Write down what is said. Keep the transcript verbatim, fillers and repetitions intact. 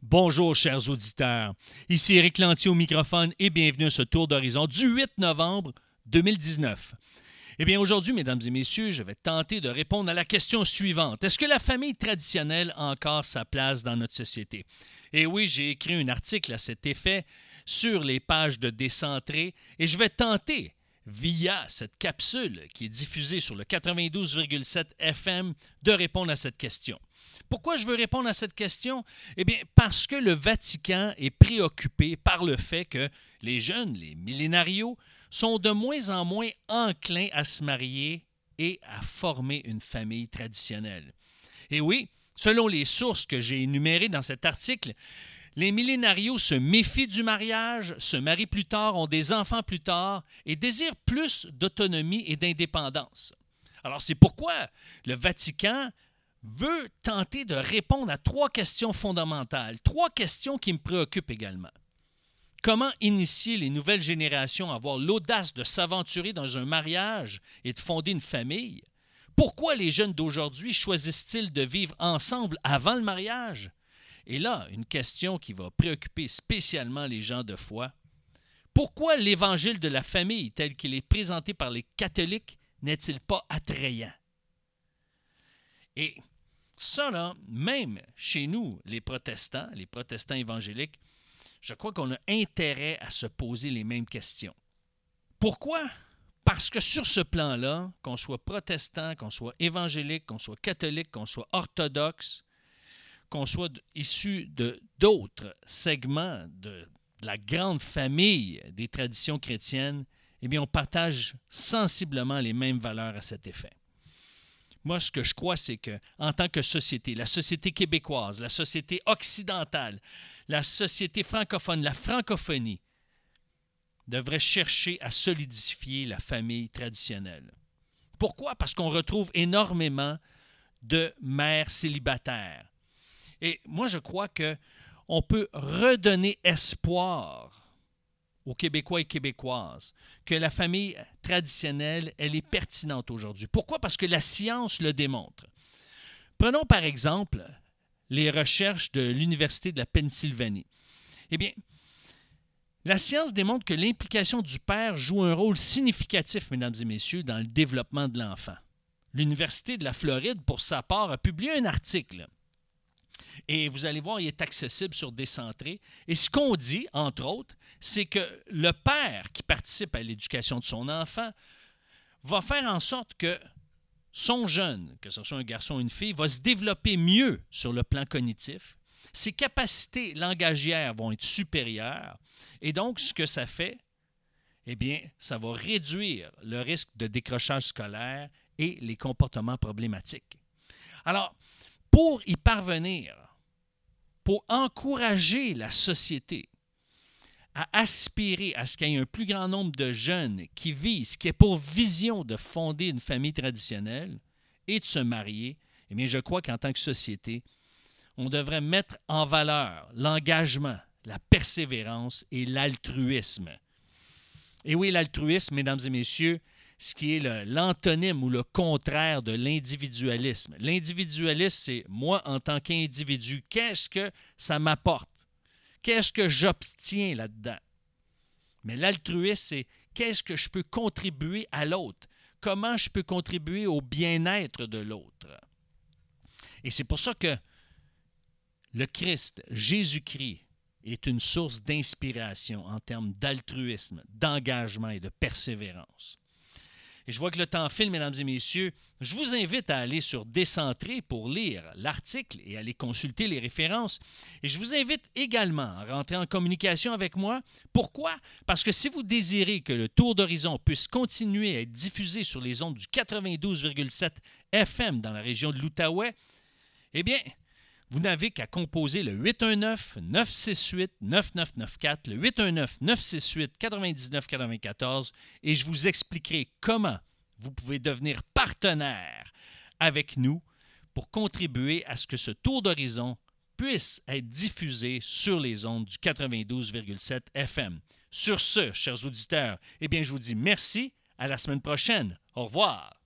Bonjour, chers auditeurs. Ici Éric Lantier au microphone et bienvenue à ce tour d'horizon du huit novembre deux mille dix-neuf. Eh bien, aujourd'hui, mesdames et messieurs, je vais tenter de répondre à la question suivante. Est-ce que la famille traditionnelle a encore sa place dans notre société? Et oui, j'ai écrit un article à cet effet sur les pages de Décentré et je vais tenter, via cette capsule qui est diffusée sur le quatre-vingt-douze virgule sept F M, de répondre à cette question. Pourquoi je veux répondre à cette question? Eh bien, parce que le Vatican est préoccupé par le fait que les jeunes, les millénarios, sont de moins en moins enclins à se marier et à former une famille traditionnelle. Et oui, selon les sources que j'ai énumérées dans cet article, les millénarios se méfient du mariage, se marient plus tard, ont des enfants plus tard et désirent plus d'autonomie et d'indépendance. Alors, c'est pourquoi le Vatican veut tenter de répondre à trois questions fondamentales, trois questions qui me préoccupent également. Comment initier les nouvelles générations à avoir l'audace de s'aventurer dans un mariage et de fonder une famille? Pourquoi les jeunes d'aujourd'hui choisissent-ils de vivre ensemble avant le mariage? Et là, une question qui va préoccuper spécialement les gens de foi. Pourquoi l'évangile de la famille tel qu'il est présenté par les catholiques n'est-il pas attrayant? Et ça, là, même chez nous, les protestants, les protestants évangéliques, je crois qu'on a intérêt à se poser les mêmes questions. Pourquoi? Parce que sur ce plan-là, qu'on soit protestant, qu'on soit évangélique, qu'on soit catholique, qu'on soit orthodoxe, qu'on soit issu de d'autres segments de, de la grande famille des traditions chrétiennes, eh bien, on partage sensiblement les mêmes valeurs à cet effet. Moi, ce que je crois, c'est qu'en tant que société, la société québécoise, la société occidentale, la société francophone, la francophonie, devrait chercher à solidifier la famille traditionnelle. Pourquoi? Parce qu'on retrouve énormément de mères célibataires. Et moi, je crois qu'on peut redonner espoir aux Québécois et Québécoises, que la famille traditionnelle, elle est pertinente aujourd'hui. Pourquoi? Parce que la science le démontre. Prenons par exemple les recherches de l'Université de la Pennsylvanie. Eh bien, la science démontre que l'implication du père joue un rôle significatif, mesdames et messieurs, dans le développement de l'enfant. L'Université de la Floride, pour sa part, a publié un article. Et vous allez voir, il est accessible sur Décentré. Et ce qu'on dit, entre autres, c'est que le père qui participe à l'éducation de son enfant va faire en sorte que son jeune, que ce soit un garçon ou une fille, va se développer mieux sur le plan cognitif. Ses capacités langagières vont être supérieures. Et donc, ce que ça fait, eh bien, ça va réduire le risque de décrochage scolaire et les comportements problématiques. Alors, pour y parvenir, pour encourager la société à aspirer à ce qu'il y ait un plus grand nombre de jeunes qui visent, qui aient pour vision de fonder une famille traditionnelle et de se marier, eh bien, je crois qu'en tant que société, on devrait mettre en valeur l'engagement, la persévérance et l'altruisme. Et oui, l'altruisme, mesdames et messieurs, ce qui est le, l'antonyme ou le contraire de l'individualisme. L'individualisme, c'est moi en tant qu'individu. Qu'est-ce que ça m'apporte? Qu'est-ce que j'obtiens là-dedans? Mais l'altruisme, c'est qu'est-ce que je peux contribuer à l'autre? Comment je peux contribuer au bien-être de l'autre? Et c'est pour ça que le Christ, Jésus-Christ, est une source d'inspiration en termes d'altruisme, d'engagement et de persévérance. Et je vois que le temps file, mesdames et messieurs. Je vous invite à aller sur Décentré pour lire l'article et aller consulter les références. Et je vous invite également à rentrer en communication avec moi. Pourquoi? Parce que si vous désirez que le Tour d'horizon puisse continuer à être diffusé sur les ondes du quatre-vingt-douze virgule sept F M dans la région de l'Outaouais, eh bien, vous n'avez qu'à composer le huit un neuf, neuf six huit, neuf neuf neuf quatre, le huit un neuf, neuf six huit, neuf neuf neuf quatre et je vous expliquerai comment vous pouvez devenir partenaire avec nous pour contribuer à ce que ce tour d'horizon puisse être diffusé sur les ondes du quatre-vingt-douze virgule sept F M. Sur ce, chers auditeurs, eh bien, je vous dis merci, à la semaine prochaine. Au revoir.